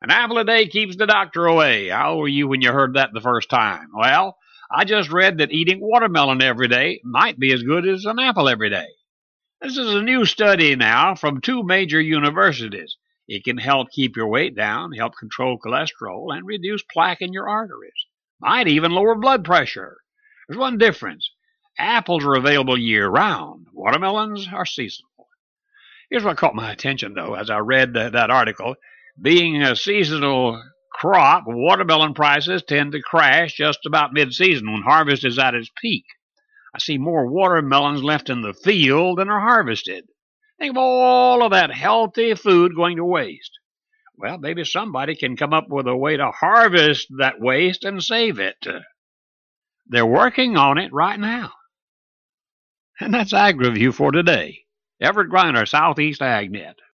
An apple a day keeps the doctor away. How old were you when you heard that the first time? Well, I just read that eating watermelon every day might be as good as an apple every day. This is a new study now from two major universities. It can help keep your weight down, help control cholesterol, and reduce plaque in your arteries. Might even lower blood pressure. There's one difference. Apples are available year-round. Watermelons are seasonal. Here's what caught my attention, though, as I read that article. Being a seasonal crop, watermelon prices tend to crash just about mid-season when harvest is at its peak. I see more watermelons left in the field than are harvested. Think of all of that healthy food going to waste. Well, maybe somebody can come up with a way to harvest that waste and save it. They're working on it right now. And that's AgriView for today. Everett Griner, Southeast AgNet.